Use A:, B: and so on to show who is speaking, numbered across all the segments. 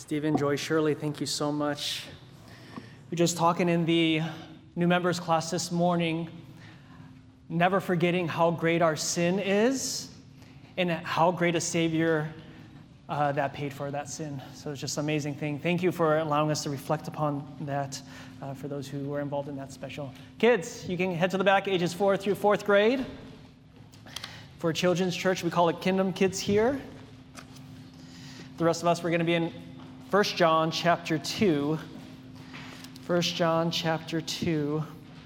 A: Stephen, Joy, Shirley, thank you so much. We're just talking in the new members class this morning, never forgetting how great our sin is and how great a Savior that paid for that sin. So it's just an amazing thing. Thank you for allowing us to reflect upon that for those who were involved in that special. Kids, you can head to the back, ages 4 through 4th grade. For Children's Church, we call it Kingdom Kids here. The rest of us, we're going to be in 1 John chapter 2. 1 John chapter 2.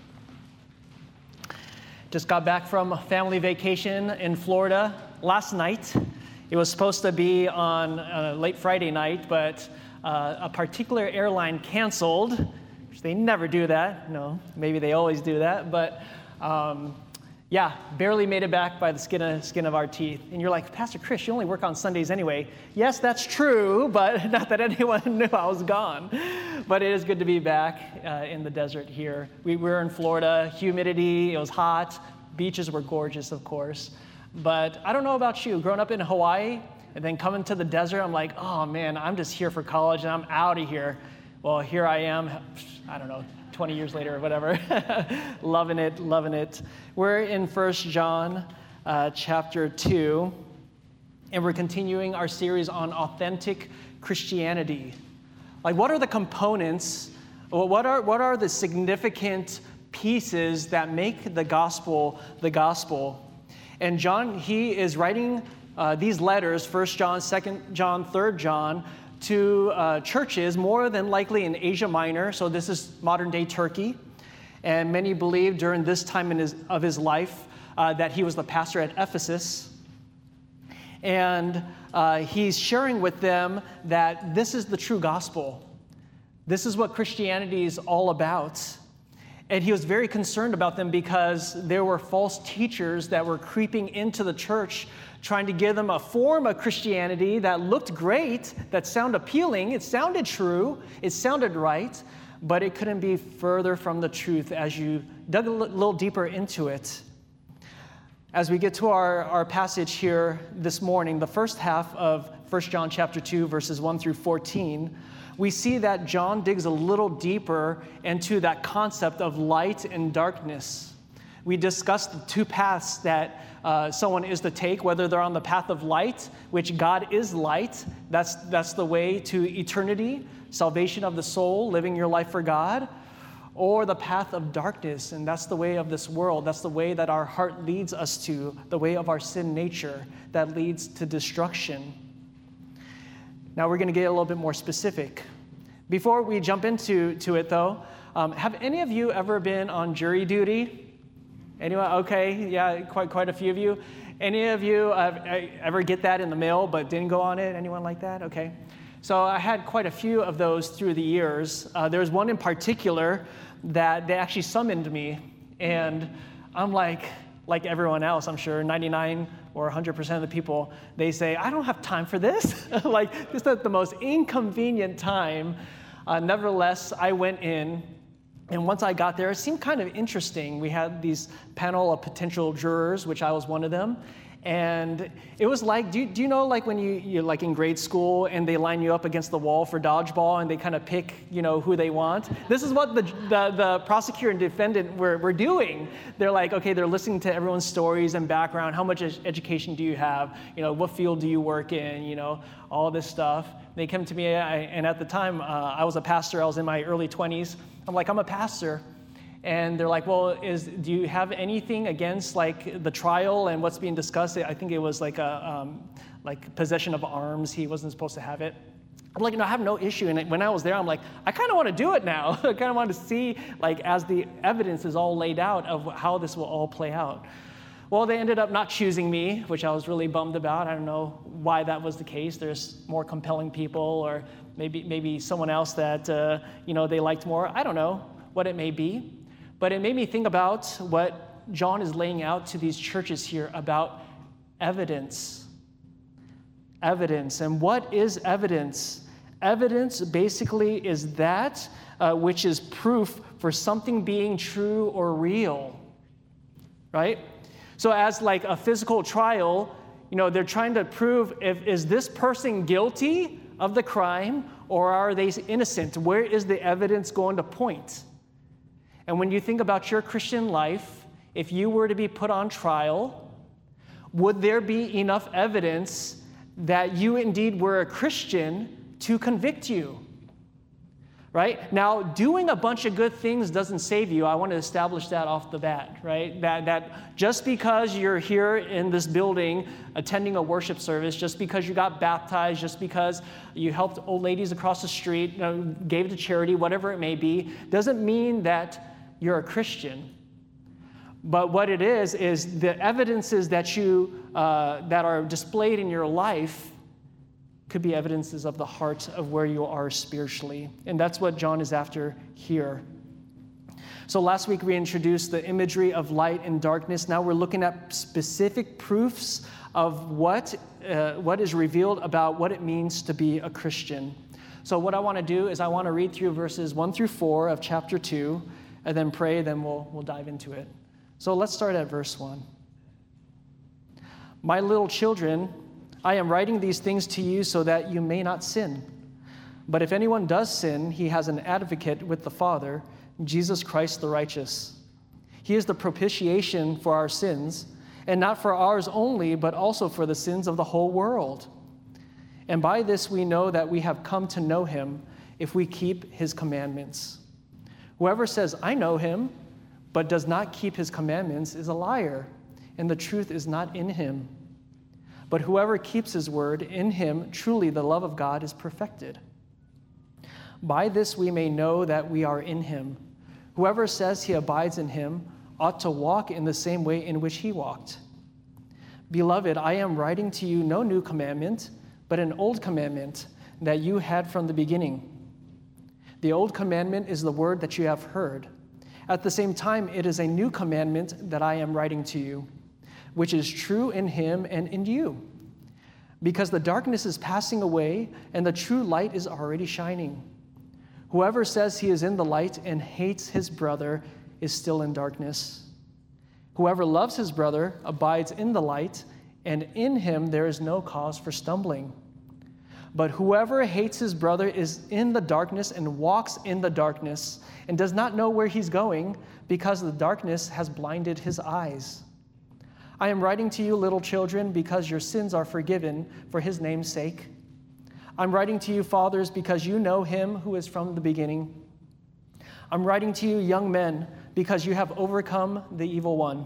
A: Just got back from a family vacation in Florida last night. It was supposed to be on late Friday night, but a particular airline canceled, which they never do that. No, maybe they always do that, but barely made it back by the skin of our teeth. And you're like, Pastor Chris, you only work on Sundays anyway. Yes, that's true, but not that anyone knew I was gone. But it is good to be back in the desert here. We were in Florida, humidity, it was hot. Beaches were gorgeous, of course. But I don't know about you, growing up in Hawaii and then coming to the desert, I'm like, oh man, I'm just here for college and I'm out of here. Well, here I am, I don't know, 20 years later or whatever, loving it. We're in 1 John chapter 2, and we're continuing our series on authentic Christianity. Like, what are the components, what are the significant pieces that make the gospel the gospel? And John, he is writing these letters, 1 John, 2 John, 3 John, to churches more than likely in Asia Minor. So this is modern-day Turkey. And many believe during this time of his life that he was the pastor at Ephesus. And he's sharing with them that this is the true gospel. This is what Christianity is all about. And he was very concerned about them because there were false teachers that were creeping into the church, trying to give them a form of Christianity that looked great, that sounded appealing, it sounded true, it sounded right, but it couldn't be further from the truth as you dug a little deeper into it. As we get to our passage here this morning, the first half of 1 John chapter 2, verses 1 through 14, we see that John digs a little deeper into that concept of light and darkness. We discussed the two paths that someone is to take, whether they're on the path of light, which God is light. That's the way to eternity, salvation of the soul, living your life for God, or the path of darkness, and that's the way of this world. That's the way that our heart leads us to, the way of our sin nature that leads to destruction. Now we're going to get a little bit more specific. Before we jump into it, though, have any of you ever been on jury duty? Anyone? Okay, yeah, quite a few of you. Any of you ever get that in the mail but didn't go on it? Anyone like that? Okay. So I had quite a few of those through the years. There was one in particular that they actually summoned me, and I'm like everyone else, I'm sure, 99 or 100% of the people, they say, I don't have time for this. Like, this is the most inconvenient time. Nevertheless, I went in, and once I got there, it seemed kind of interesting. We had these panel of potential jurors, which I was one of them. And it was like, do you know, like when you're like in grade school and they line you up against the wall for dodgeball and they kind of pick, who they want? This is what the prosecutor and defendant were doing. They're like, okay, they're listening to everyone's stories and background. How much education do you have? What field do you work in? All this stuff. They come to me, and at the time, I was a pastor. I was in my early 20s. I'm like, I'm a pastor. And they're like, well, do you have anything against like the trial and what's being discussed? I think it was like like possession of arms. He wasn't supposed to have it. I'm like, no, I have no issue. And when I was there, I'm like, I kind of want to do it now. I kind of want to see, like, as the evidence is all laid out of how this will all play out. Well, they ended up not choosing me, which I was really bummed about. I don't know why that was the case. There's more compelling people, or maybe someone else that they liked more. I don't know what it may be. But it made me think about what John is laying out to these churches here about evidence. Evidence. And what is evidence? Evidence basically is that which is proof for something being true or real, right? So as like a physical trial, they're trying to prove is this person guilty of the crime, or are they innocent? Where is the evidence going to point? And when you think about your Christian life, if you were to be put on trial, would there be enough evidence that you indeed were a Christian to convict you? Right? Now, doing a bunch of good things doesn't save you. I want to establish that off the bat, right? That just because you're here in this building attending a worship service, just because you got baptized, just because you helped old ladies across the street, gave to charity, whatever it may be, doesn't mean that you're a Christian. But what it is the evidences that that are displayed in your life could be evidences of the heart of where you are spiritually. And that's what John is after here. So last week we introduced the imagery of light and darkness. Now we're looking at specific proofs of what is revealed about what it means to be a Christian. So what I want to do is I want to read through verses 1 through 4 of chapter 2, and then pray, then we'll dive into it. So let's start at verse 1. My little children, I am writing these things to you so that you may not sin. But if anyone does sin, he has an advocate with the Father, Jesus Christ the righteous. He is the propitiation for our sins, and not for ours only, but also for the sins of the whole world. And by this we know that we have come to know him if we keep his commandments. Whoever says, I know him, but does not keep his commandments is a liar, and the truth is not in him. But whoever keeps his word, in him truly the love of God is perfected. By this we may know that we are in him. Whoever says he abides in him ought to walk in the same way in which he walked. Beloved, I am writing to you no new commandment, but an old commandment that you had from the beginning. The old commandment is the word that you have heard. At the same time, it is a new commandment that I am writing to you, which is true in him and in you. Because the darkness is passing away and the true light is already shining. Whoever says he is in the light and hates his brother is still in darkness. Whoever loves his brother abides in the light, and in him there is no cause for stumbling. But whoever hates his brother is in the darkness and walks in the darkness and does not know where he's going because the darkness has blinded his eyes. I am writing to you, little children, because your sins are forgiven for his name's sake. I'm writing to you, fathers, because you know him who is from the beginning. I'm writing to you, young men, because you have overcome the evil one.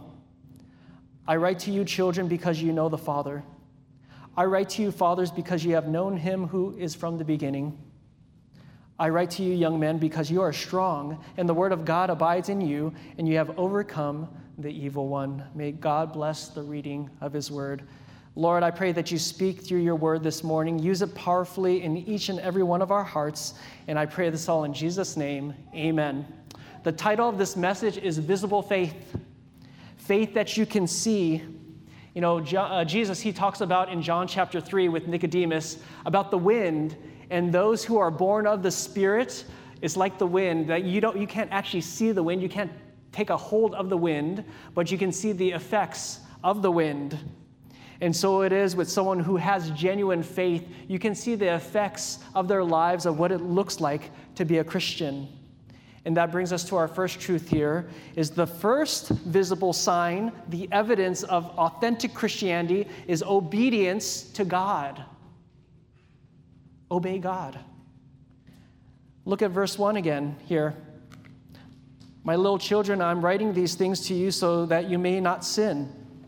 A: I write to you, children, because you know the Father. I write to you, fathers, because you have known him who is from the beginning. I write to you, young men, because you are strong, and the word of God abides in you, and you have overcome the evil one. May God bless the reading of his word. Lord, I pray that you speak through your word this morning. Use it powerfully in each and every one of our hearts, and I pray this all in Jesus' name. Amen. The title of this message is Visible Faith. Faith that you can see. You know, Jesus, he talks about in John chapter 3 with Nicodemus about the wind, and those who are born of the Spirit is like the wind, that you can't actually see the wind, you can't take a hold of the wind, but you can see the effects of the wind. And so it is with someone who has genuine faith. You can see the effects of their lives, of what it looks like to be a Christian. And that brings us to our first truth here, is the first visible sign, the evidence of authentic Christianity, is obedience to God. Obey God. Look at verse 1 again here. My little children, I'm writing these things to you so that you may not sin.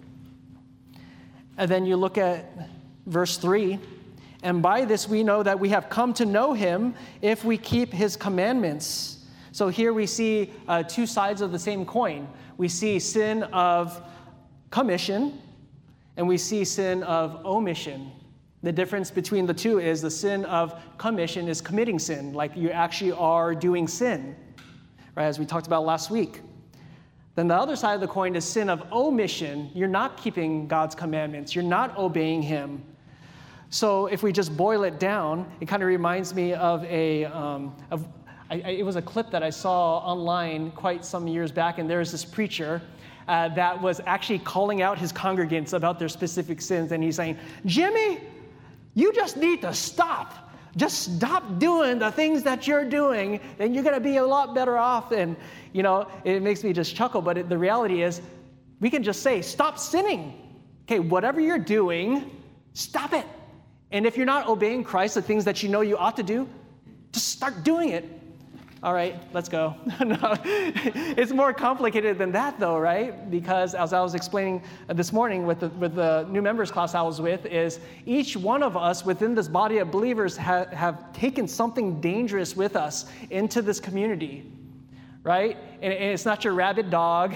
A: And then you look at verse 3. And by this we know that we have come to know him if we keep his commandments. So here we see two sides of the same coin. We see sin of commission, and we see sin of omission. The difference between the two is the sin of commission is committing sin, like you actually are doing sin, right, as we talked about last week. Then the other side of the coin is sin of omission. You're not keeping God's commandments. You're not obeying him. So if we just boil it down, it kind of reminds me of it was a clip that I saw online quite some years back, and there was this preacher that was actually calling out his congregants about their specific sins, and he's saying, Jimmy, you just need to stop Just stop doing the things that you're doing, and you're going to be a lot better off. And, it makes me just chuckle, but the reality is we can just say, stop sinning. Okay, whatever you're doing, stop it. And if you're not obeying Christ, the things that you know you ought to do, just start doing it. All right, let's go. No, it's more complicated than that, though, right? Because as I was explaining this morning with the new members class I was with, is each one of us within this body of believers have taken something dangerous with us into this community, right? And it's not your rabid dog,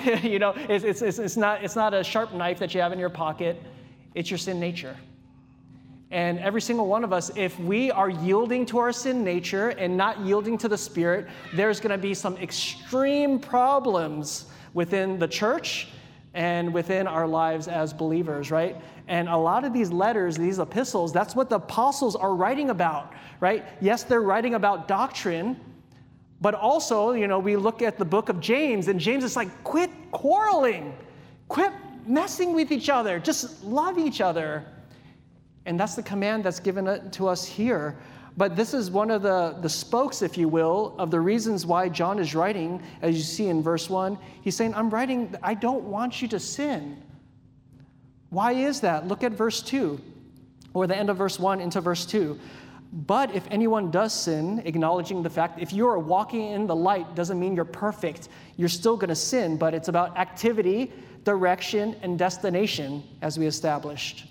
A: it's not a sharp knife that you have in your pocket. It's your sin nature. And every single one of us, if we are yielding to our sin nature and not yielding to the Spirit, there's going to be some extreme problems within the church and within our lives as believers, right? And a lot of these letters, these epistles, that's what the apostles are writing about, right? Yes, they're writing about doctrine, but also, we look at the book of James, and James is like, quit quarreling, quit messing with each other, just love each other. And that's the command that's given to us here. But this is one of the spokes, if you will, of the reasons why John is writing, as you see in verse 1. He's saying, I'm writing, I don't want you to sin. Why is that? Look at verse 2, or the end of verse 1 into verse 2. But if anyone does sin, acknowledging the fact, if you are walking in the light, doesn't mean you're perfect. You're still going to sin, but it's about activity, direction, and destination, as we established.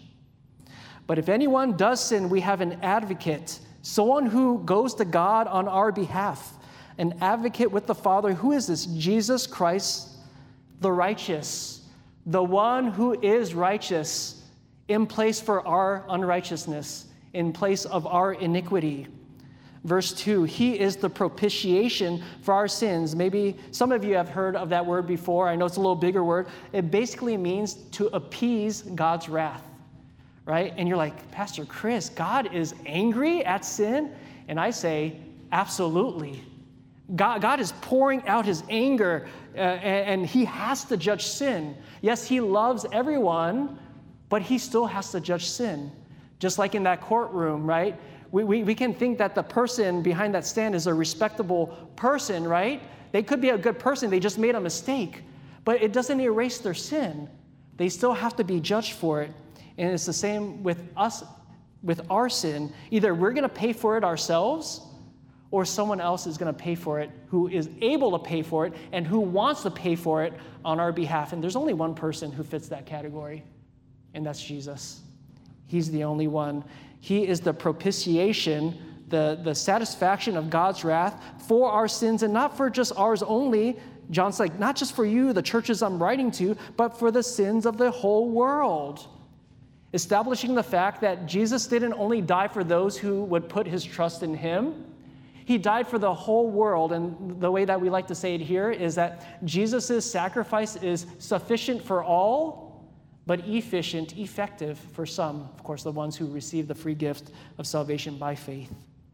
A: But if anyone does sin, we have an advocate, someone who goes to God on our behalf, an advocate with the Father. Who is this? Jesus Christ, the righteous, the one who is righteous in place for our unrighteousness, in place of our iniquity. Verse 2, he is the propitiation for our sins. Maybe some of you have heard of that word before. I know it's a little bigger word. It basically means to appease God's wrath. Right? And you're like, Pastor Chris, God is angry at sin? And I say, absolutely. God is pouring out his anger, and he has to judge sin. Yes, he loves everyone, but he still has to judge sin. Just like in that courtroom, right? We can think that the person behind that stand is a respectable person, right? They could be a good person. They just made a mistake. But it doesn't erase their sin. They still have to be judged for it. And it's the same with us, with our sin. Either we're going to pay for it ourselves, or someone else is going to pay for it who is able to pay for it and who wants to pay for it on our behalf. And there's only one person who fits that category, and that's Jesus. He's the only one. He is the propitiation, the satisfaction of God's wrath for our sins, and not for just ours only. John's like, not just for you, the churches I'm writing to, but for the sins of the whole world. Establishing the fact that Jesus didn't only die for those who would put his trust in him. He died for the whole world. And the way that we like to say it here is that Jesus' sacrifice is sufficient for all, but effective for some. Of course, the ones who receive the free gift of salvation by faith.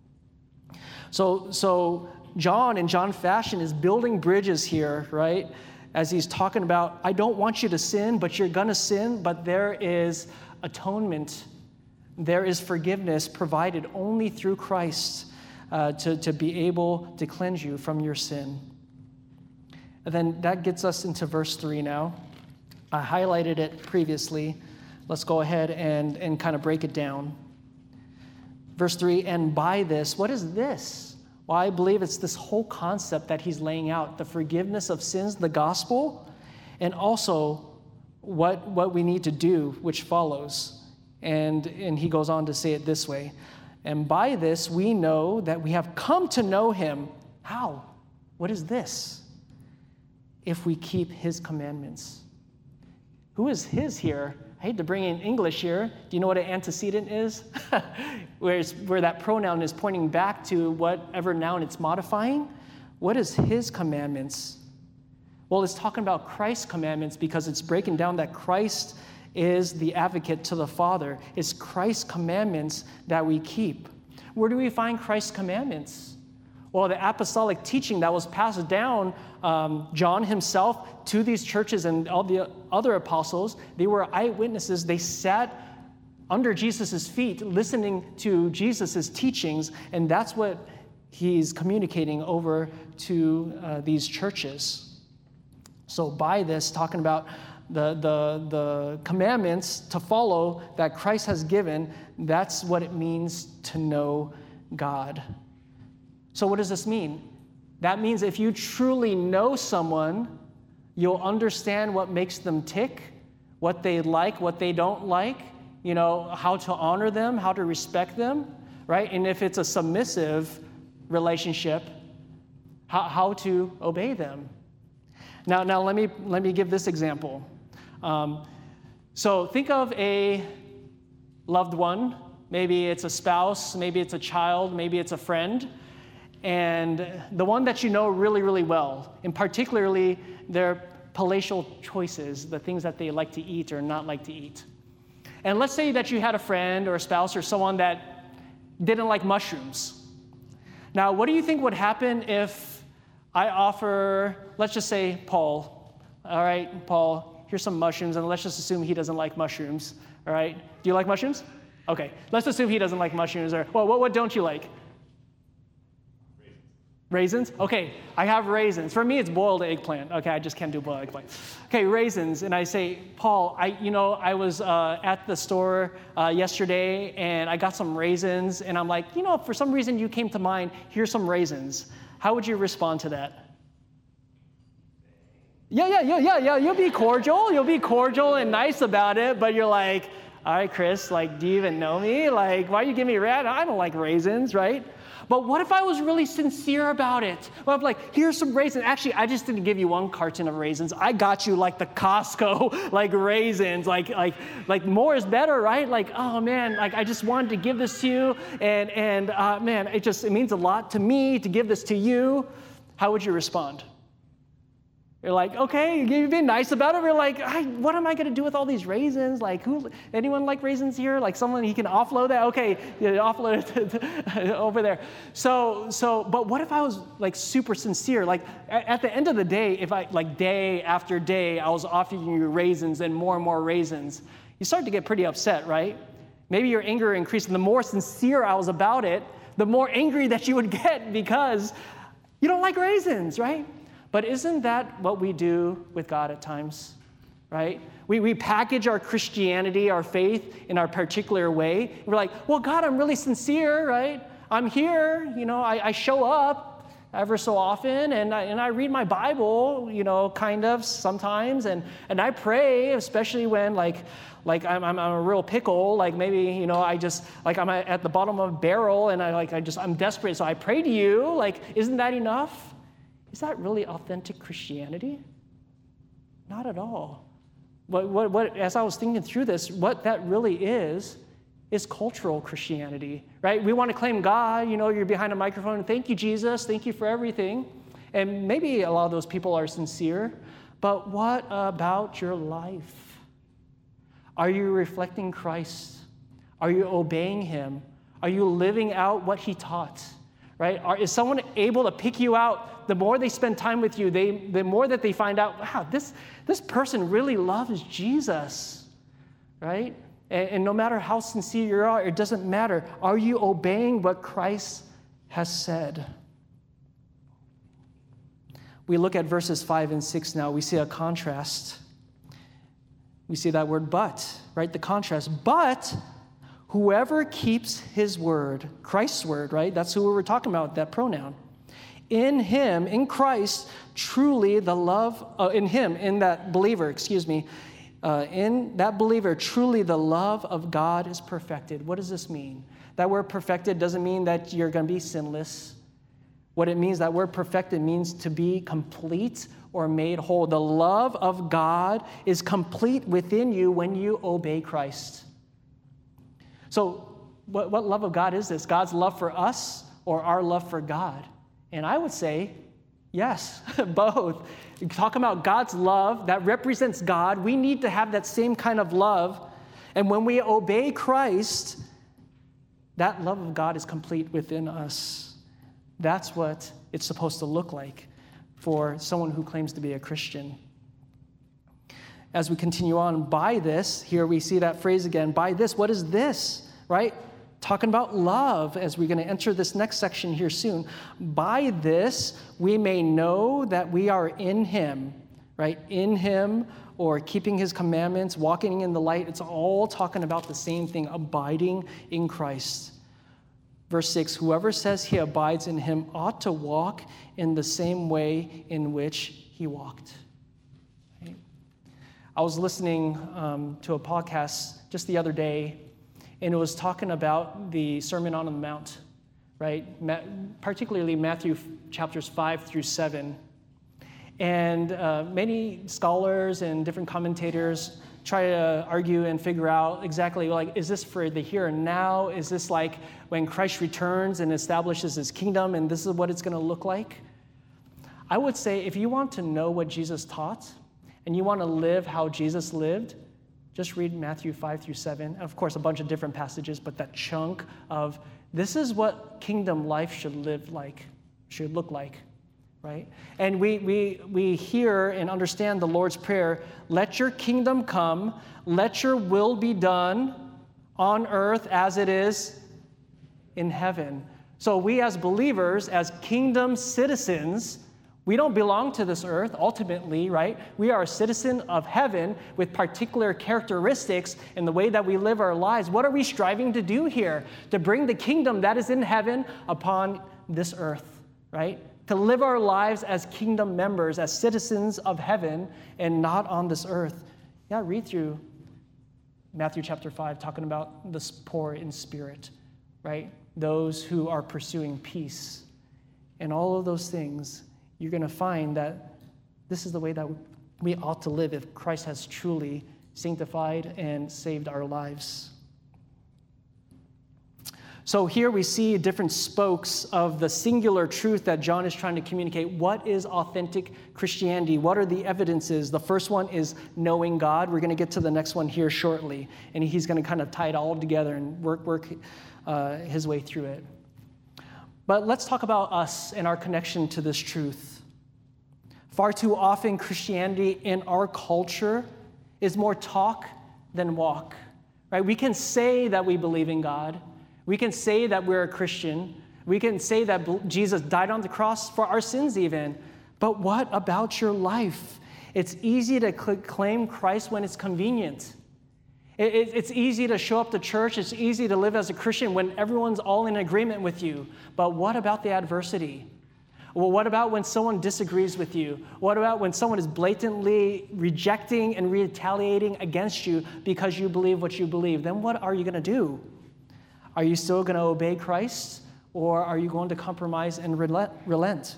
A: So John, in John fashion, is building bridges here, right? As he's talking about, I don't want you to sin, but you're going to sin, but there is atonement. There is forgiveness provided only through Christ to be able to cleanse you from your sin. And then that gets us into verse 3 now. I highlighted it previously. Let's go ahead and kind of break it down. Verse 3, and by this, what is this? Well, I believe it's this whole concept that he's laying out, the forgiveness of sins, the gospel, and also what we need to do, which follows. And he goes on to say it this way. And by this we know that we have come to know him. How? What is this? If we keep his commandments. Who is his here? I hate to bring in English here. Do you know what an antecedent is? where that pronoun is pointing back to whatever noun it's modifying. What is his commandments? Well, it's talking about Christ's commandments because it's breaking down that Christ is the advocate to the Father. It's Christ's commandments that we keep. Where do we find Christ's commandments? Well, the apostolic teaching that was passed down, John himself to these churches and all the other apostles, they were eyewitnesses. They sat under Jesus' feet, listening to Jesus' teachings, and that's what he's communicating over to these churches. So by this, talking about the commandments to follow that Christ has given, that's what it means to know God. So what does this mean? That means if you truly know someone, you'll understand what makes them tick, what they like, what they don't like, how to honor them, how to respect them, right? And if it's a submissive relationship, how to obey them. Now let me give this example. So think of a loved one. Maybe it's a spouse, maybe it's a child, maybe it's a friend. And the one that you know really, really well, and particularly their palatial choices, the things that they like to eat or not like to eat. And let's say that you had a friend or a spouse or someone that didn't like mushrooms. Now, what do you think would happen if I offer, let's just say Paul, all right, Paul, here's some mushrooms, and let's just assume he doesn't like mushrooms, all right? Do you like mushrooms? Okay, let's assume he doesn't like mushrooms, or, well, what don't you like? Raisins? Okay, I have raisins. For me, it's boiled eggplant. Okay, I just can't do boiled eggplant. Okay, raisins. And I say, Paul, I was at the store yesterday, and I got some raisins, and I'm like, for some reason you came to mind, here's some raisins. How would you respond to that? Yeah. You'll be cordial and nice about it, but you're like, all right, Chris, do you even know me? Why are you giving me rat? I don't like raisins, right? But what if I was really sincere about it? Well, I'm here's some raisins. Actually, I just didn't give you one carton of raisins. I got you the Costco, raisins. More is better, right? Oh man, I just wanted to give this to you. And man, it means a lot to me to give this to you. How would you respond? You're okay, you've been nice about it. We're what am I going to do with all these raisins? Anyone like raisins here? Someone he can offload that? Okay, offload it over there. But what if I was super sincere? At the end of the day, if I day after day, I was offering you raisins and more raisins, you start to get pretty upset, right? Maybe your anger increased. And the more sincere I was about it, the more angry that you would get because you don't like raisins, right? But isn't that what we do with God at times, right? We package our Christianity, our faith, in our particular way. We're well, God, I'm really sincere, right? I'm here, I show up ever so often, and I read my Bible, kind of sometimes, and I pray, especially when I'm a real pickle, maybe I just I'm at the bottom of a barrel, and I'm desperate, so I pray to you. Isn't that enough? Is that really authentic Christianity? Not at all. What as I was thinking through this, what that really is cultural Christianity, right? We want to claim God, you're behind a microphone, thank you, Jesus, thank you for everything. And maybe a lot of those people are sincere, but what about your life? Are you reflecting Christ? Are you obeying him? Are you living out what he taught? Right? Is someone able to pick you out? The more they spend time with you, the more that they find out, wow, this person really loves Jesus, right? And no matter how sincere you are, it doesn't matter. Are you obeying what Christ has said? We look at verses 5 and 6 now. We see a contrast. We see that word but, right? The contrast. But whoever keeps his word, Christ's word, right? That's who we were talking about, that pronoun. In him, in Christ, truly the love, in that believer, in that believer, truly the love of God is perfected. What does this mean? That word perfected doesn't mean that you're going to be sinless. What it means, that word perfected means to be complete or made whole. The love of God is complete within you when you obey Christ. So what love of God is this? God's love for us or our love for God? And I would say, yes, both. Talking about God's love that represents God, we need to have that same kind of love. And when we obey Christ, that love of God is complete within us. That's what it's supposed to look like for someone who claims to be a Christian. as we continue on, by this, here we see that phrase again, by this, what is this, right? Talking about love as we're going to enter this next section here soon. By this, we may know that we are in him, right? In him, or keeping his commandments, walking in the light. It's all talking about the same thing, abiding in Christ. Verse 6, whoever says he abides in him ought to walk in the same way in which he walked. Right? I was listening to a podcast just the other day, and it was talking about the Sermon on the Mount, right? Particularly Matthew chapters 5 through 7. And many scholars and different commentators try to argue and figure out exactly, like, is this for the here and now? Is this like when Christ returns and establishes his kingdom, and this is what it's going to look like? I would say if you want to know what Jesus taught, and you want to live how Jesus lived, just read Matthew 5 through 7. Of course, a bunch of different passages, but that chunk of this is what kingdom life should look like. Right? And we hear and understand the Lord's Prayer, let your kingdom come, let your will be done on earth as it is in heaven. So we as believers, as kingdom citizens, we don't belong to this earth ultimately, right? We are a citizen of heaven with particular characteristics in the way that we live our lives. What are we striving to do here? To bring the kingdom that is in heaven upon this earth, right? To live our lives as kingdom members, as citizens of heaven, and not on this earth. Yeah, read through Matthew chapter 5, talking about the poor in spirit, right? Those who are pursuing peace. And all of those things, you're going to find that this is the way that we ought to live if Christ has truly sanctified and saved our lives. So here we see different spokes of the singular truth that John is trying to communicate. What is authentic Christianity? What are the evidences? The first one is knowing God. We're going to get to the next one here shortly. And he's going to kind of tie it all together and work his way through it. But let's talk about us and our connection to this truth. Far too often, Christianity in our culture is more talk than walk. Right? We can say that we believe in God. We can say that we're a Christian. We can say that Jesus died on the cross for our sins even. But what about your life? It's easy to claim Christ when it's convenient. It's easy to show up to church. It's easy to live as a Christian when everyone's all in agreement with you. But what about the adversity? Well, what about when someone disagrees with you? What about when someone is blatantly rejecting and retaliating against you because you believe what you believe? Then what are you going to do? Are you still going to obey Christ, or are you going to compromise and relent?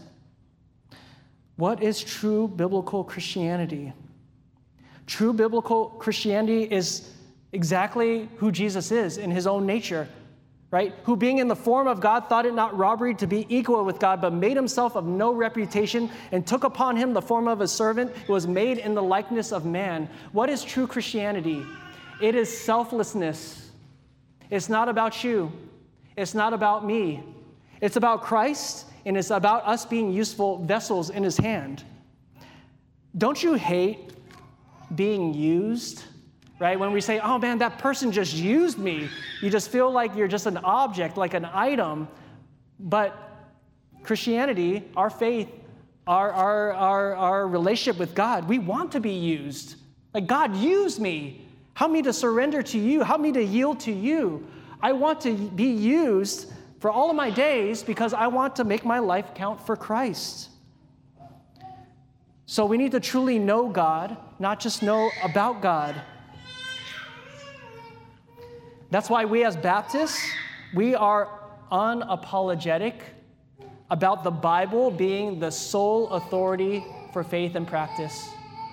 A: What is true biblical Christianity? True biblical Christianity is exactly who Jesus is in his own nature, right? Who being in the form of God thought it not robbery to be equal with God, but made himself of no reputation and took upon him the form of a servant who was made in the likeness of man. What is true Christianity? It is selflessness. It's not about you. It's not about me. It's about Christ, and it's about us being useful vessels in his hand. Don't you hate being used? Right? When we say, oh man, that person just used me, you just feel like you're just an object, like an item. But Christianity, our faith, our relationship with God, we want to be used. Like, God, use me. Help me to surrender to you. Help me to yield to you. I want to be used for all of my days because I want to make my life count for Christ. So we need to truly know God, not just know about God. That's why we as Baptists, we are unapologetic about the Bible being the sole authority for faith and practice.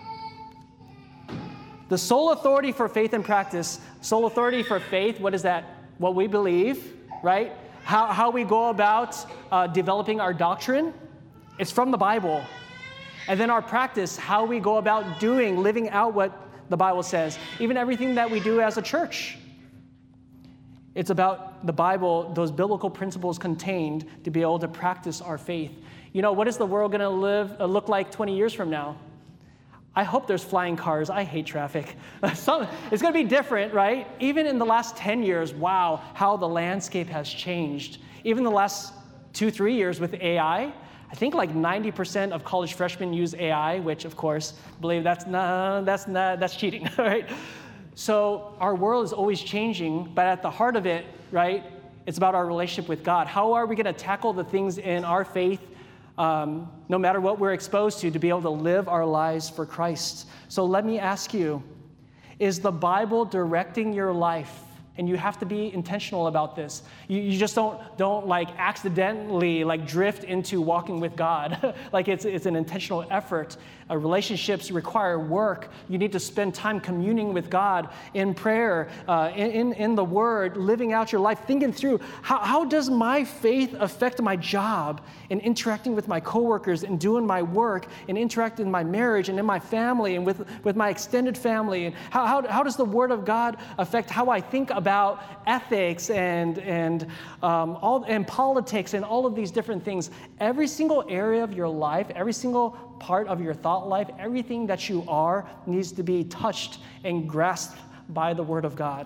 A: The sole authority for faith and practice, sole authority for faith, what is that? What we believe, right? How we go about developing our doctrine, it's from the Bible. And then our practice, how we go about living out what the Bible says. Even everything that we do as a church. It's about the Bible, those biblical principles contained to be able to practice our faith. You know, what is the world going to look like 20 years from now? I hope there's flying cars. I hate traffic. It's going to be different, right? Even in the last 10 years, wow, how the landscape has changed. Even the last 2-3 years with AI, I think like 90% of college freshmen use AI, which of course, believe that's cheating, right? So our world is always changing, but at the heart of it, right, it's about our relationship with God. How are we going to tackle the things in our faith, no matter what we're exposed to be able to live our lives for Christ? So let me ask you, is the Bible directing your life? And you have to be intentional about this. You just don't like accidentally like drift into walking with God. Like it's an intentional effort. Relationships require work. You need to spend time communing with God in prayer, in the Word, living out your life, thinking through how does my faith affect my job and interacting with my coworkers and doing my work and interacting in my marriage and in my family and with my extended family, and how does the Word of God affect how I think about ethics and politics and all of these different things. Every single area of your life, every single part of your thought life, everything that you are needs to be touched and grasped by the Word of God.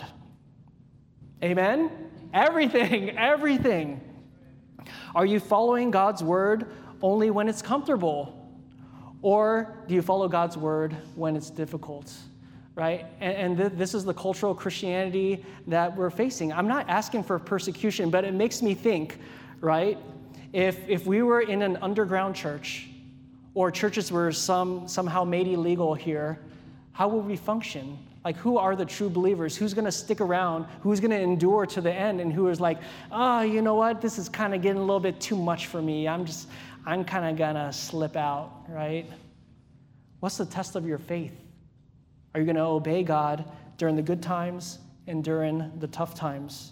A: Amen? Everything. Are you following God's Word only when it's comfortable? Or do you follow God's Word when it's difficult? Right? And this is the cultural Christianity that we're facing. I'm not asking for persecution, but it makes me think, right? If we were in an underground church, or churches were somehow made illegal here, how would we function? Like, who are the true believers? Who's going to stick around? Who's going to endure to the end? And who is like, you know what? This is kind of getting a little bit too much for me. I'm kind of going to slip out, right? What's the test of your faith? Are you going to obey God during the good times and during the tough times?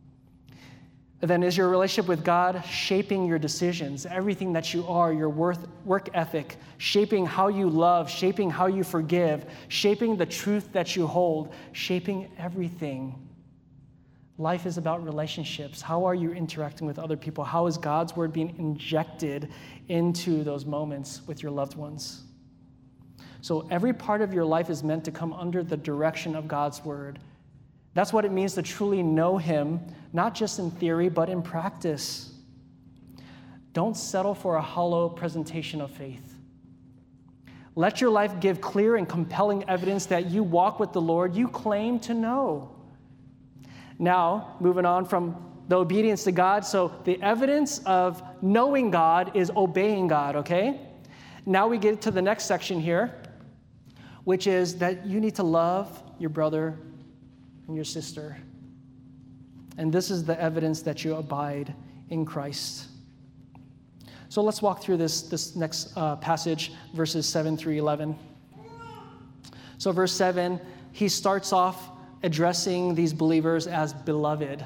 A: And then is your relationship with God shaping your decisions, everything that you are, your work ethic, shaping how you love, shaping how you forgive, shaping the truth that you hold, shaping everything? Life is about relationships. How are you interacting with other people? How is God's Word being injected into those moments with your loved ones? So every part of your life is meant to come under the direction of God's Word. That's what it means to truly know Him, not just in theory, but in practice. Don't settle for a hollow presentation of faith. Let your life give clear and compelling evidence that you walk with the Lord you claim to know. Now, moving on from the obedience to God, so the evidence of knowing God is obeying God, okay? Now we get to the next section here, which is that you need to love your brother and your sister. And this is the evidence that you abide in Christ. So let's walk through this next passage, verses 7 through 11. So verse 7, he starts off addressing these believers as beloved.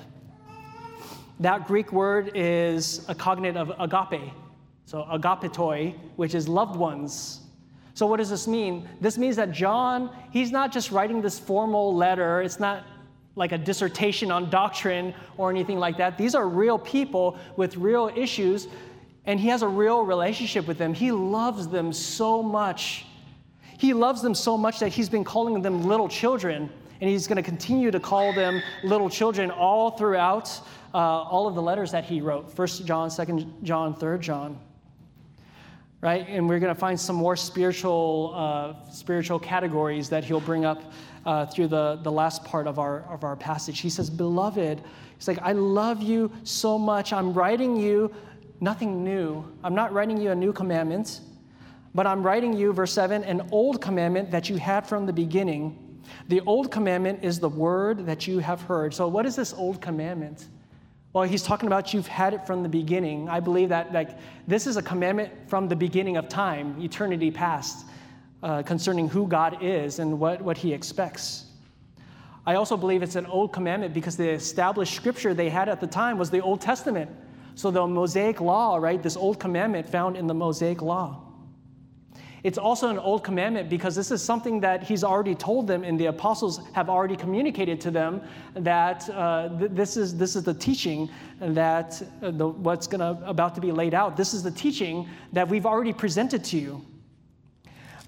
A: That Greek word is a cognate of agape. So agapetoi, which is loved ones. So what does this mean? This means that John, he's not just writing this formal letter. It's not like a dissertation on doctrine or anything like that. These are real people with real issues, and he has a real relationship with them. He loves them so much. He loves them so much that he's been calling them little children, and he's going to continue to call them little children all throughout all of the letters that he wrote. 1 John, 2 John, 3 John. Right? And we're going to find some more spiritual categories that he'll bring up through the last part of our passage. He says, beloved, he's like, I love you so much. I'm writing you nothing new. I'm not writing you a new commandment, but I'm writing you, verse 7, an old commandment that you had from the beginning. The old commandment is the word that you have heard. So what is this old commandment? Well, he's talking about you've had it from the beginning. I believe that this is a commandment from the beginning of time, eternity past, concerning who God is and what he expects. I also believe it's an old commandment because the established scripture they had at the time was the Old Testament. So the Mosaic law, right, this old commandment found in the Mosaic law. It's also an old commandment because this is something that he's already told them, and the apostles have already communicated to them that this is the teaching that what's about to be laid out. This is the teaching that we've already presented to you.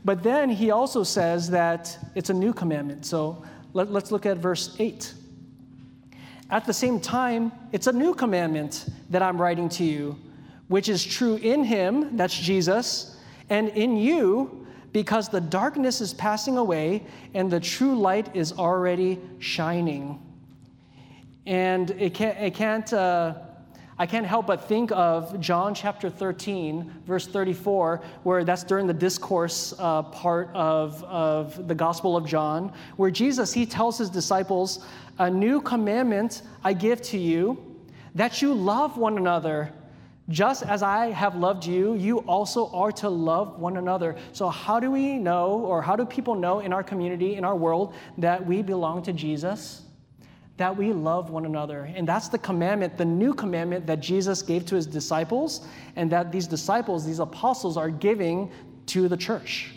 A: But then he also says that it's a new commandment. So let's look at verse 8. At the same time, it's a new commandment that I'm writing to you, which is true in him, that's Jesus, and in you, because the darkness is passing away and the true light is already shining. And I can't help but think of John chapter 13, verse 34, where that's during the discourse part of the Gospel of John, where Jesus, he tells his disciples, a new commandment I give to you, that you love one another. Just as I have loved you, you also are to love one another. So how do we know, or how do people know in our community, in our world, that we belong to Jesus? That we love one another. And that's the commandment, the new commandment that Jesus gave to his disciples, and that these disciples, these apostles, are giving to the church.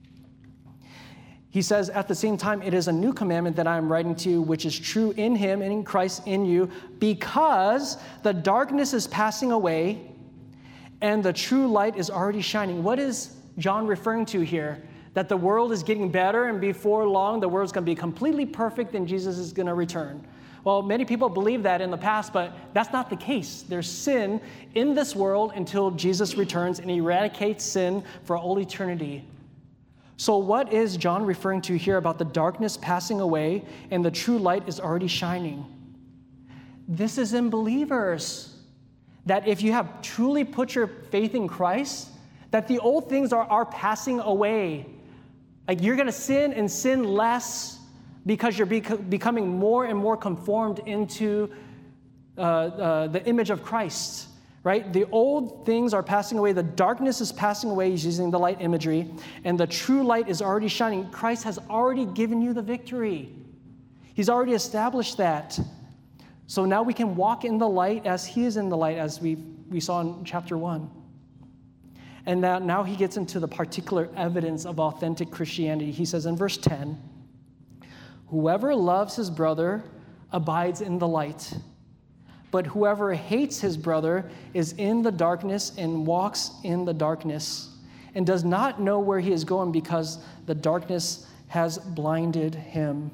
A: He says, at the same time, it is a new commandment that I am writing to you, which is true in him and in Christ in you, because the darkness is passing away and the true light is already shining. What is John referring to here? That the world is getting better, and before long, the world's going to be completely perfect and Jesus is going to return. Well, many people believe that in the past, but that's not the case. There's sin in this world until Jesus returns and eradicates sin for all eternity. So what is John referring to here about the darkness passing away and the true light is already shining? This is in believers. That if you have truly put your faith in Christ, that the old things are passing away. Like you're going to sin and sin less because you're becoming more and more conformed into the image of Christ. Right? The old things are passing away. The darkness is passing away. He's using the light imagery. And the true light is already shining. Christ has already given you the victory. He's already established that. So now we can walk in the light as he is in the light, as we saw in chapter 1. And now he gets into the particular evidence of authentic Christianity. He says in verse 10, whoever loves his brother abides in the light. But whoever hates his brother is in the darkness and walks in the darkness and does not know where he is going because the darkness has blinded him.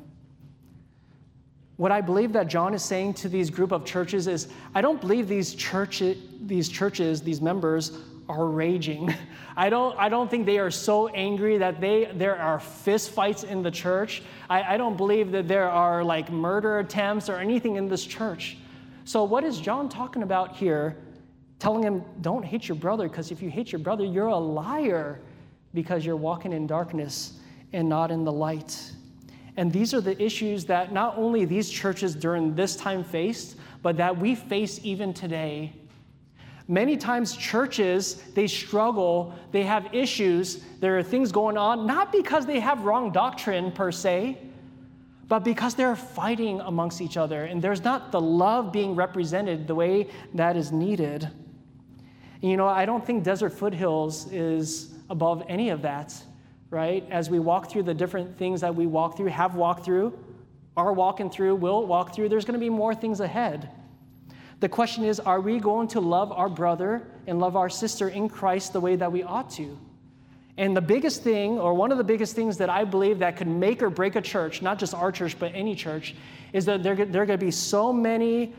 A: What I believe that John is saying to these group of churches is, I don't believe these churches, these members are raging. I don't think they are so angry that there are fist fights in the church. I don't believe that there are like murder attempts or anything in this church. So what is John talking about here? Telling him, don't hate your brother, because if you hate your brother, you're a liar because you're walking in darkness and not in the light. And these are the issues that not only these churches during this time faced, but that we face even today. Many times churches, they struggle, they have issues, there are things going on, not because they have wrong doctrine per se, but because they're fighting amongst each other, and there's not the love being represented the way that is needed. And, I don't think Desert Foothills is above any of that, right? As we walk through the different things that we walk through, have walked through, are walking through, will walk through, there's going to be more things ahead. The question is, are we going to love our brother and love our sister in Christ the way that we ought to? And the biggest thing, or one of the biggest things that I believe that could make or break a church, not just our church, but any church, is that there are going to be so many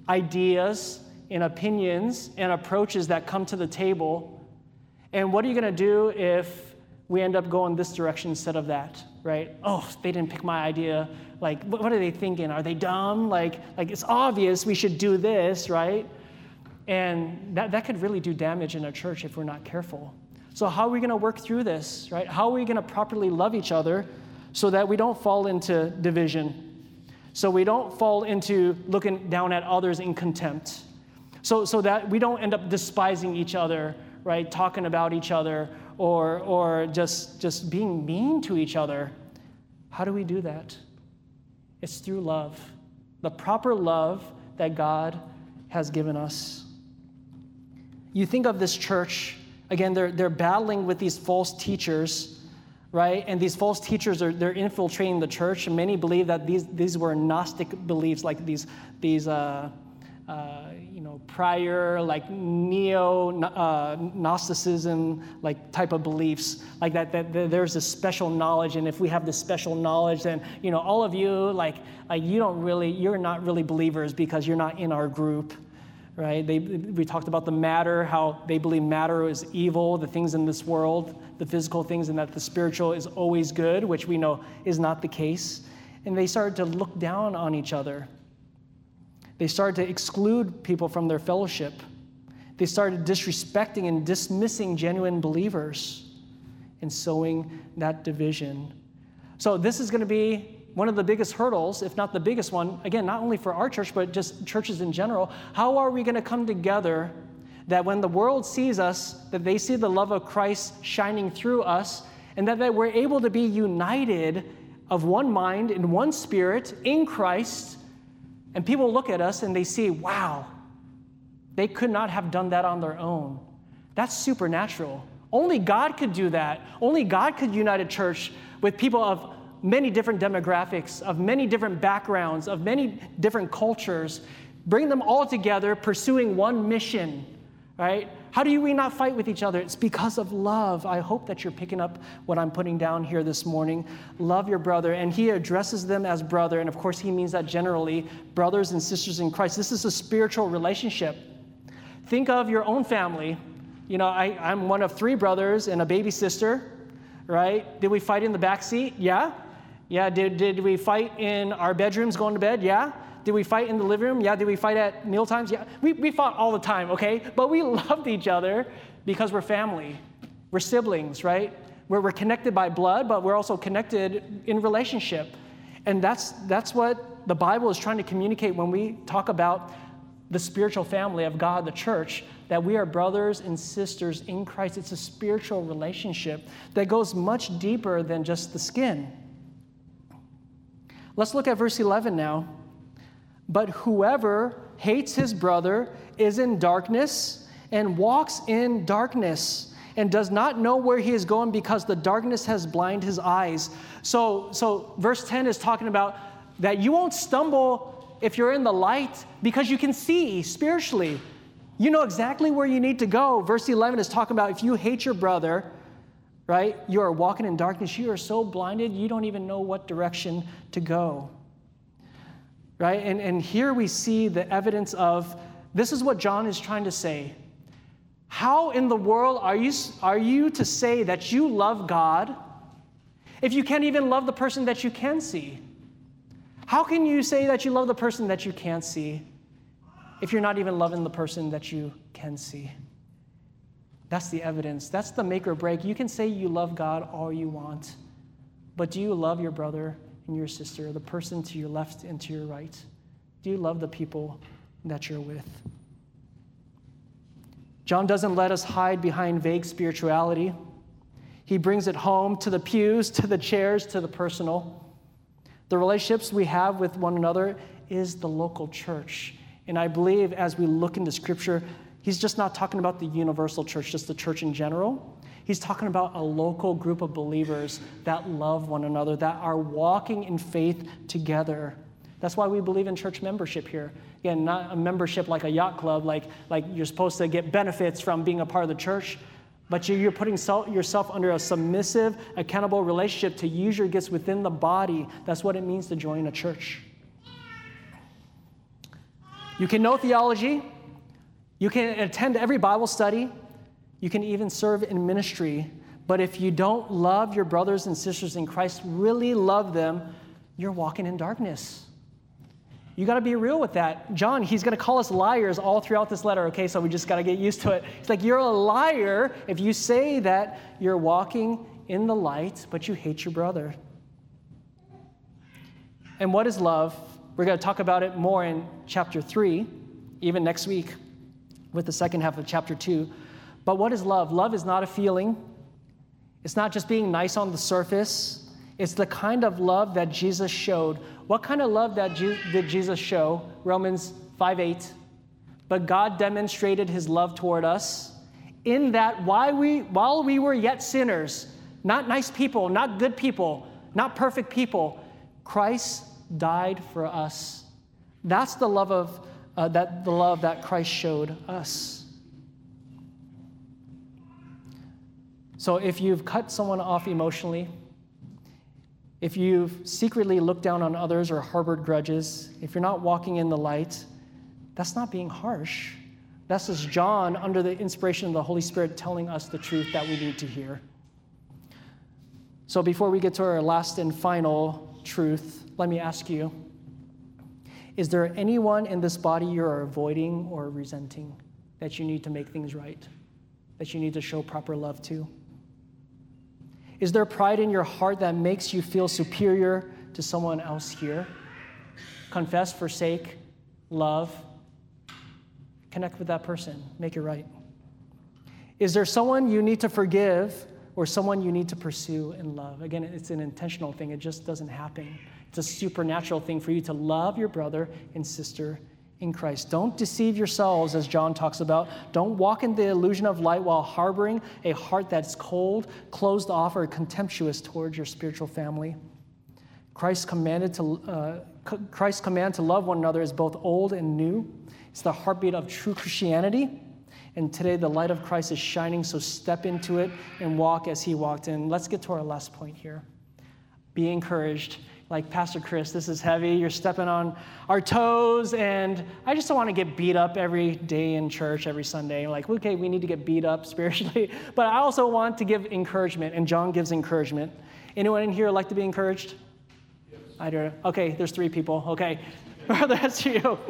A: ideas and opinions and approaches that come to the table. And what are you going to do if we end up going this direction instead of that, right? Oh, they didn't pick my idea. Like, what are they thinking? Are they dumb? Like it's obvious we should do this, right? And that could really do damage in a church if we're not careful. So how are we going to work through this, right? How are we going to properly love each other so that we don't fall into division, so we don't fall into looking down at others in contempt, so that we don't end up despising each other, right? Talking about each other or just being mean to each other. How do we do that? It's through love, the proper love that God has given us. You think of this church. Again, they're battling with these false teachers, right? And these false teachers they're infiltrating the church. And many believe that these were Gnostic beliefs, like these prior, like neo-Gnosticism, like type of beliefs, like that there's this special knowledge, and if we have this special knowledge, then, all of you, you're not really believers because you're not in our group, right? We talked about the matter, how they believe matter is evil, the things in this world, the physical things, and that the spiritual is always good, which we know is not the case. And they started to look down on each other. They started to exclude people from their fellowship. They started disrespecting and dismissing genuine believers and sowing that division. So this is going to be one of the biggest hurdles, if not the biggest one, again, not only for our church, but just churches in general. How are we going to come together that when the world sees us, that they see the love of Christ shining through us, and that we're able to be united of one mind and one spirit in Christ, and people look at us and they see, wow, they could not have done that on their own. That's supernatural. Only God could do that. Only God could unite a church with people of many different demographics, of many different backgrounds, of many different cultures, bring them all together pursuing one mission, right? How do we not fight with each other? It's because of love. I hope that you're picking up what I'm putting down here this morning. Love your brother. And he addresses them as brother. And of course, he means that generally, brothers and sisters in Christ. This is a spiritual relationship. Think of your own family. I'm one of 3 brothers and a baby sister, right? Did we fight in the back seat? Yeah. Yeah. Did we fight in our bedrooms going to bed? Yeah. Did we fight in the living room? Yeah. Did we fight at meal times? Yeah. We fought all the time, okay? But we loved each other because we're family. We're siblings, right? We're connected by blood, but we're also connected in relationship. And that's what the Bible is trying to communicate when we talk about the spiritual family of God, the church, that we are brothers and sisters in Christ. It's a spiritual relationship that goes much deeper than just the skin. Let's look at verse 11 now. But whoever hates his brother is in darkness and walks in darkness and does not know where he is going because the darkness has blinded his eyes. So verse 10 is talking about that you won't stumble if you're in the light because you can see spiritually. You know exactly where you need to go. Verse 11 is talking about if you hate your brother, right, you are walking in darkness. You are so blinded, you don't even know what direction to go. Right? And here we see the evidence of, this is what John is trying to say. How in the world are you to say that you love God if you can't even love the person that you can see? How can you say that you love the person that you can't see if you're not even loving the person that you can see? That's the evidence. That's the make or break. You can say you love God all you want, but do you love your brother and your sister, the person to your left and to your right? Do you love the people that you're with? John doesn't let us hide behind vague spirituality. He brings it home to the pews, to the chairs, to the personal. The relationships we have with one another is the local church. And I believe as we look into Scripture, he's just not talking about the universal church, just the church in general. He's talking about a local group of believers that love one another, that are walking in faith together. That's why we believe in church membership here. Again, not a membership like a yacht club, like you're supposed to get benefits from being a part of the church, but you're putting yourself under a submissive, accountable relationship to use your gifts within the body. That's what it means to join a church. You can know theology. You can attend every Bible study. You can even serve in ministry. But if you don't love your brothers and sisters in Christ, really love them, you're walking in darkness. You got to be real with that. John, he's going to call us liars all throughout this letter, okay? So we just got to get used to it. It's like, you're a liar if you say that you're walking in the light, but you hate your brother. And what is love? We're going to talk about it more in chapter 3, even next week, with the second half of chapter 2. But what is love? Love is not a feeling. It's not just being nice on the surface. It's the kind of love that Jesus showed. What kind of love did Jesus show? Romans 5:8. But God demonstrated his love toward us in that while we were yet sinners, not nice people, not good people, not perfect people, Christ died for us. That's the love that the love that Christ showed us. So if you've cut someone off emotionally, if you've secretly looked down on others or harbored grudges, if you're not walking in the light, that's not being harsh. That's just John, under the inspiration of the Holy Spirit, telling us the truth that we need to hear. So before we get to our last and final truth, let me ask you, is there anyone in this body you're avoiding or resenting that you need to make things right, that you need to show proper love to? Is there pride in your heart that makes you feel superior to someone else here? Confess, forsake, love. Connect with that person. Make it right. Is there someone you need to forgive or someone you need to pursue in love? Again, it's an intentional thing. It just doesn't happen. It's a supernatural thing for you to love your brother and sister in Christ. Don't deceive yourselves, as John talks about. Don't walk in the illusion of light while harboring a heart that's cold, closed off, or contemptuous towards your spiritual family. Christ's command to love one another is both old and new. It's the heartbeat of true Christianity. And today the light of Christ is shining, so step into it and walk as he walked in. Let's get to our last point here. Be encouraged. Like Pastor Chris, this is heavy. You're stepping on our toes, and I just don't want to get beat up every day in church, every Sunday. Like, okay, we need to get beat up spiritually, but I also want to give encouragement, and John gives encouragement. Anyone in here like to be encouraged? Yes. I do. Okay, there's 3 people. Okay, that's you.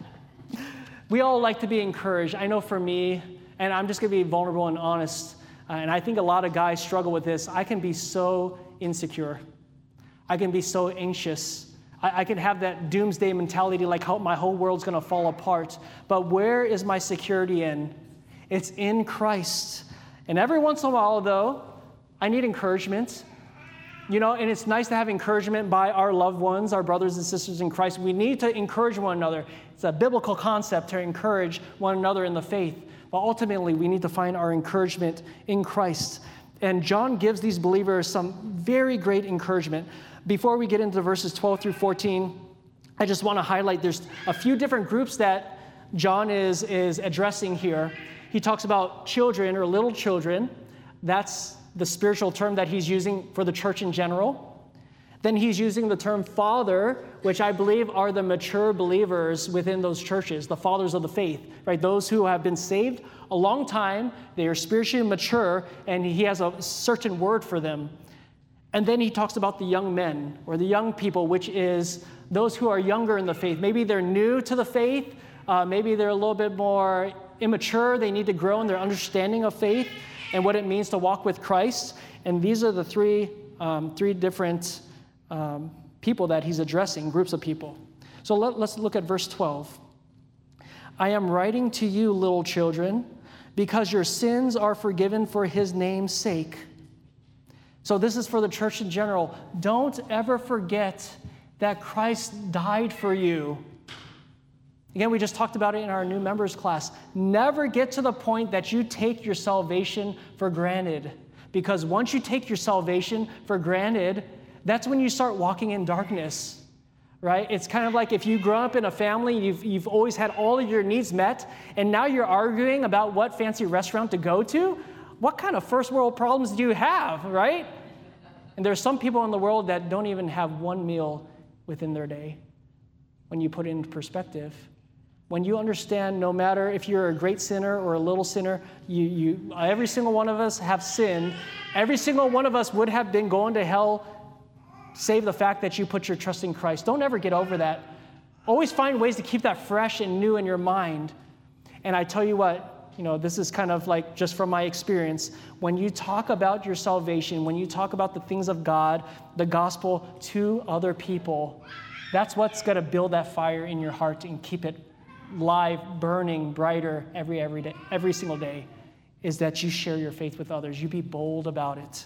A: We all like to be encouraged. I know for me, and I'm just going to be vulnerable and honest, and I think a lot of guys struggle with this. I can be so insecure. I can be so anxious. I can have that doomsday mentality, like how my whole world's going to fall apart. But where is my security in? It's in Christ. And every once in a while, though, I need encouragement. You know, and it's nice to have encouragement by our loved ones, our brothers and sisters in Christ. We need to encourage one another. It's a biblical concept to encourage one another in the faith. But ultimately, we need to find our encouragement in Christ. And John gives these believers some very great encouragement. Before we get into verses 12 through 14, I just want to highlight there's a few different groups that John is addressing here. He talks about children or little children. That's the spiritual term that he's using for the church in general. Then he's using the term father, which I believe are the mature believers within those churches, the fathers of the faith, right? Those who have been saved a long time, they are spiritually mature, and he has a certain word for them. And then he talks about the young men or the young people, which is those who are younger in the faith. Maybe they're new to the faith. Maybe they're a little bit more immature. They need to grow in their understanding of faith and what it means to walk with Christ. And these are the three different people that he's addressing, groups of people. So let's look at verse 12. I am writing to you, little children, because your sins are forgiven for his name's sake. So this is for the church in general. Don't ever forget that Christ died for you. Again, we just talked about it in our new members class. Never get to the point that you take your salvation for granted. Because once you take your salvation for granted, that's when you start walking in darkness, right? It's kind of like if you grow up in a family, you've always had all of your needs met, and now you're arguing about what fancy restaurant to go to. What kind of first world problems do you have, right? And there's some people in the world that don't even have one meal within their day when you put it into perspective. When you understand, no matter if you're a great sinner or a little sinner, every single one of us have sinned. Every single one of us would have been going to hell, save the fact that you put your trust in Christ. Don't ever get over that. Always find ways to keep that fresh and new in your mind. And I tell you what, this is kind of like just from my experience. When you talk about your salvation, when you talk about the things of God, the gospel to other people, that's what's going to build that fire in your heart and keep it live, burning, brighter every single day, is that you share your faith with others. You be bold about it.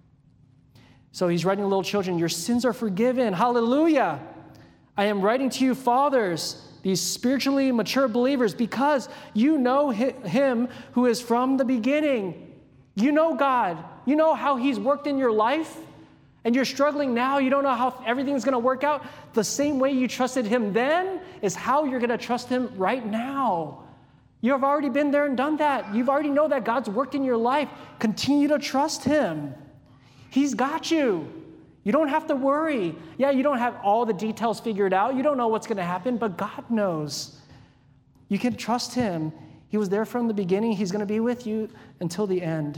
A: So he's writing to little children, your sins are forgiven. Hallelujah. I am writing to you, fathers, these spiritually mature believers, because you know him who is from the beginning. You know God. You know how he's worked in your life. and you're struggling now, you don't know how everything's going to work out, the same way you trusted him then is how you're going to trust him right now. You have already been there and done that. You've already know that God's worked in your life. Continue to trust him. He's got you. You don't have to worry. Yeah, you don't have all the details figured out. You don't know what's going to happen, but God knows. You can trust him. He was there from the beginning. He's going to be with you until the end.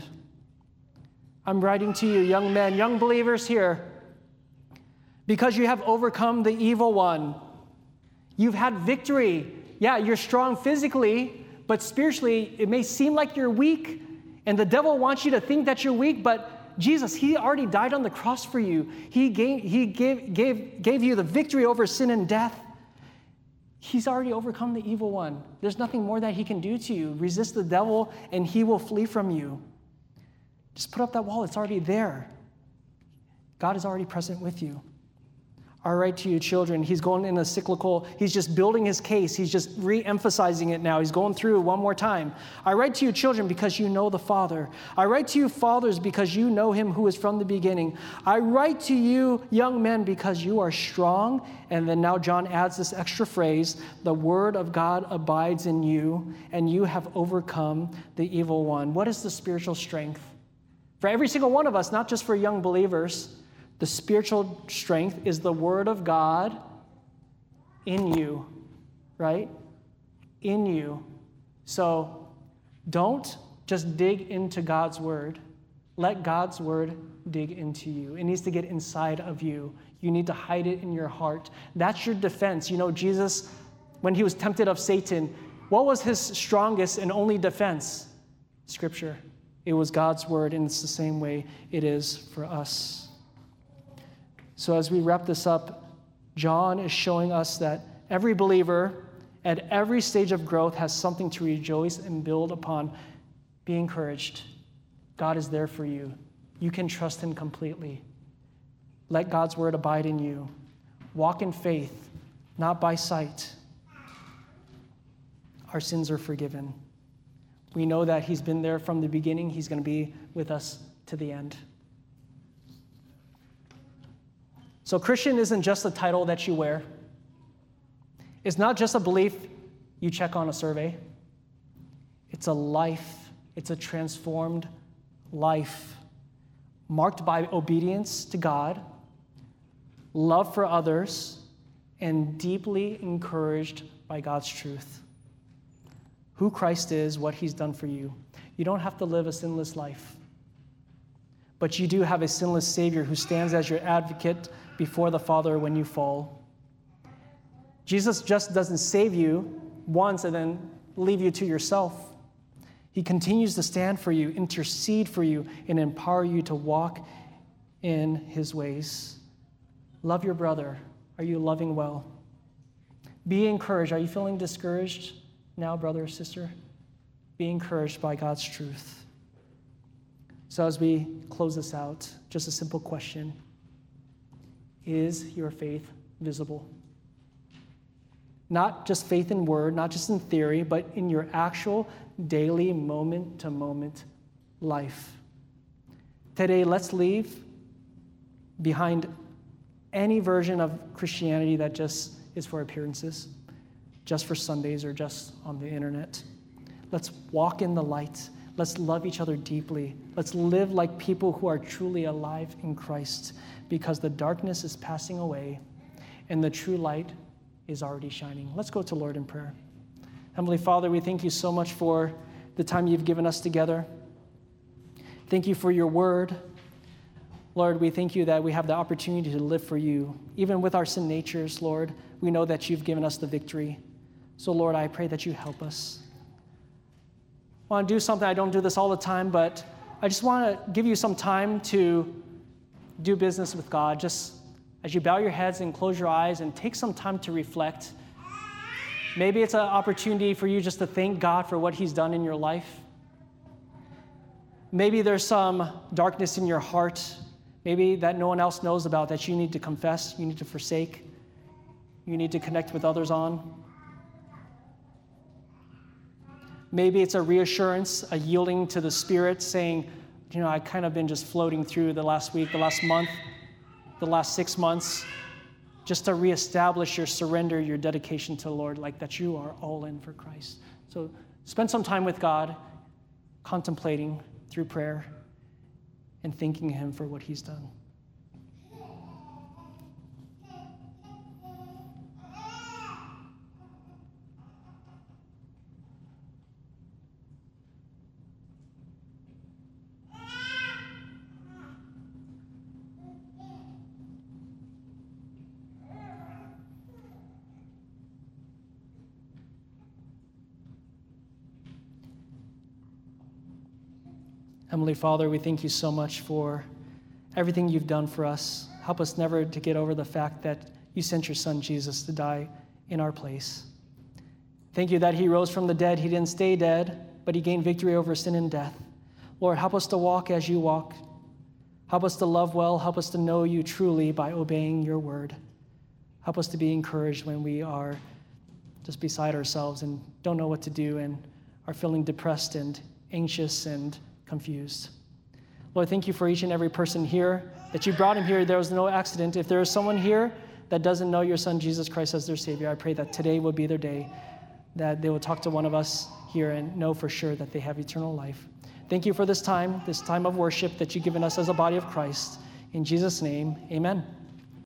A: I'm writing to you, young men, young believers here, because you have overcome the evil one. You've had victory. Yeah, you're strong physically, but spiritually, it may seem like you're weak, and the devil wants you to think that you're weak, but Jesus, he already died on the cross for you. He gave you the victory over sin and death. He's already overcome the evil one. There's nothing more that he can do to you. Resist the devil, and he will flee from you. Just put up that wall. It's already there. God is already present with you. I write to you, children, he's going in a cyclical, he's just building his case. He's just re-emphasizing it now. He's going through one more time. I write to you, children, because you know the Father. I write to you, fathers, because you know him who is from the beginning. I write to you, young men, because you are strong. And then now John adds this extra phrase, the word of God abides in you, and you have overcome the evil one. What is the spiritual strength? For every single one of us, not just for young believers, the spiritual strength is the word of God in you, right? In you. So don't just dig into God's word. Let God's word dig into you. It needs to get inside of you. You need to hide it in your heart. That's your defense. You know, Jesus, when he was tempted of Satan, what was his strongest and only defense? Scripture. It was God's word, and it's the same way it is for us. So as we wrap this up, John is showing us that every believer at every stage of growth has something to rejoice and build upon. Be encouraged. God is there for you. You can trust him completely. Let God's word abide in you. Walk in faith, not by sight. Our sins are forgiven. We know that he's been there from the beginning. He's going to be with us to the end. So Christian isn't just a title that you wear. It's not just a belief you check on a survey. It's a life. It's a transformed life marked by obedience to God, love for others, and deeply encouraged by God's truth. Who Christ is, what he's done for you. You don't have to live a sinless life, but you do have a sinless Savior who stands as your advocate before the Father when you fall. Jesus just doesn't save you once and then leave you to yourself. He continues to stand for you, intercede for you, and empower you to walk in his ways. Love your brother. Are you loving well? Be encouraged. Are you feeling discouraged now, brother or sister? Be encouraged by God's truth. So as we close this out, just a simple question. Is your faith visible? Not just faith in word, not just in theory, but in your actual daily moment-to-moment life. Today, let's leave behind any version of Christianity that just is for appearances, just for Sundays or just on the internet. Let's walk in the light. Let's love each other deeply. Let's live like people who are truly alive in Christ, because the darkness is passing away and the true light is already shining. Let's go to Lord in prayer. Heavenly Father, we thank you so much for the time you've given us together. Thank you for your word. Lord, we thank you that we have the opportunity to live for you. Even with our sin natures, Lord, we know that you've given us the victory. So, Lord, I pray that you help us. I want to do something. I don't do this all the time, but I just want to give you some time to do business with God. Just as you bow your heads and close your eyes and take some time to reflect. Maybe it's an opportunity for you just to thank God for what he's done in your life. Maybe there's some darkness in your heart, maybe that no one else knows about, that you need to confess, you need to forsake, you need to connect with others on. Maybe it's a reassurance, a yielding to the Spirit, saying, I kind of been just floating through the last week, the last month. the last 6 months just to reestablish your surrender, your dedication to the Lord, like that you are all in for Christ. So spend some time with God, contemplating through prayer and thanking Him for what He's done. Heavenly Father, we thank you so much for everything you've done for us. Help us never to get over the fact that you sent your Son, Jesus, to die in our place. Thank you that He rose from the dead. He didn't stay dead, but He gained victory over sin and death. Lord, help us to walk as you walk. Help us to love well. Help us to know you truly by obeying your word. Help us to be encouraged when we are just beside ourselves and don't know what to do and are feeling depressed and anxious and confused. Lord, thank you for each and every person here, that you brought him here. There was no accident. If there is someone here that doesn't know your Son, Jesus Christ, as their Savior, I pray that today will be their day, that they will talk to one of us here and know for sure that they have eternal life. Thank you for this time of worship that you've given us as a body of Christ. In Jesus' name, amen.